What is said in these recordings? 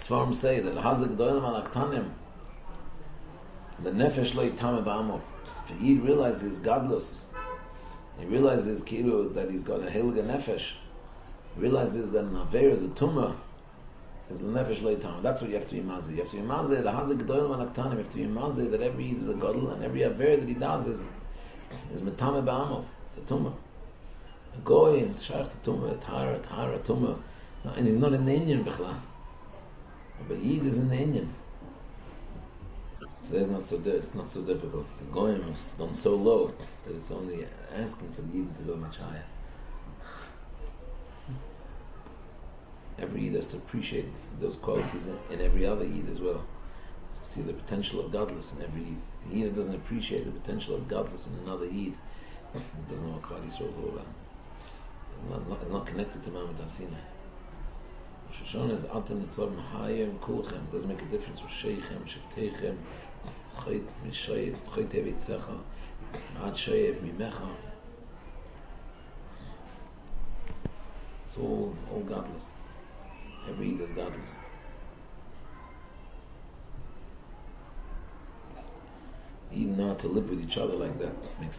Svarim say that Hazik Doim al Aktanim, the Nefesh lo yitame ba'amov. If Yid realizes godless, he realizes kilu that he's got a Heilige Nefesh, he realizes that an Aveir is a Tumah, is the Nefesh lo yitame. That's what you have to be mazi. You have to be mazi, the Hazik Doim al Aktanim, you have to be mazi that every Yid is a Godel, and every Aveir that he does is Metame ba'amov. It's a Tumah. A Goy, it's Shach to Tumah, Tahara, Tumah. And he's not in the Inyan Bechla. But Yid is in the Inyan. So it's not so difficult. The Goyim has gone so low that it's only asking for the Yid to go much higher. Every Yid has to appreciate those qualities in every other Yid as well. To see the potential of godless in every Yid. The Yid that doesn't appreciate the potential of godless in another Yid, he doesn't know what Klal Yisrael is all about. It's not connected to Ma'amad Hasina. Shoshana is Atem Nitzavim Hayim Kulchem. It doesn't make a difference with Sheichem, Shiftechem, Chayt Mishayet, Chayt Evitzecha, Ad Sheyev Mimecha. It's all godless. Every Yid is godless. Even now to live with each other like that makes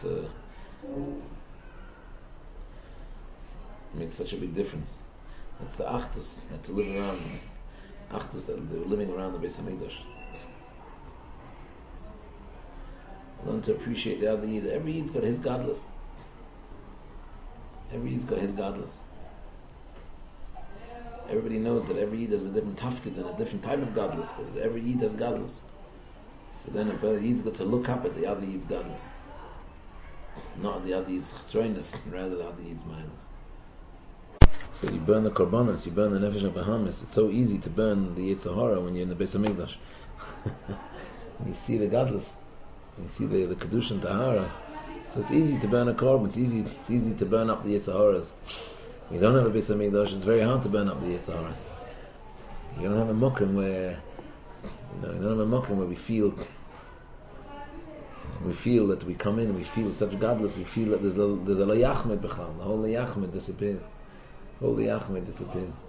such a big difference. It's the Achdus that to live around, Achdus that they were living around the Beis Hamikdash. Learn to appreciate the other Yid. Every Yid's got his godless. Every Yid's got his godless. Everybody knows that every Yid has a different tafkid and a different type of godless, but every Yid has godless. So then if a Yid's got to look up at the other Yid's godless, not the other Yid's chesroinus, rather the other Yid's mindless. So you burn the korbanos, you burn the nefesh of Bahamas. It's so easy to burn the Yetzer Hara when you're in the Beis Hamikdash. You see the godless, you see the kedusha and tahara. So it's easy to burn a korban. It's easy to burn up the Yetzer Haras. You don't have a Beis Hamikdash. It's very hard to burn up the Yetzer Haras. You don't have a mokum where we feel that we come in, we feel such godless, we feel that there's a layachmed b'chal. The whole layachmed disappears.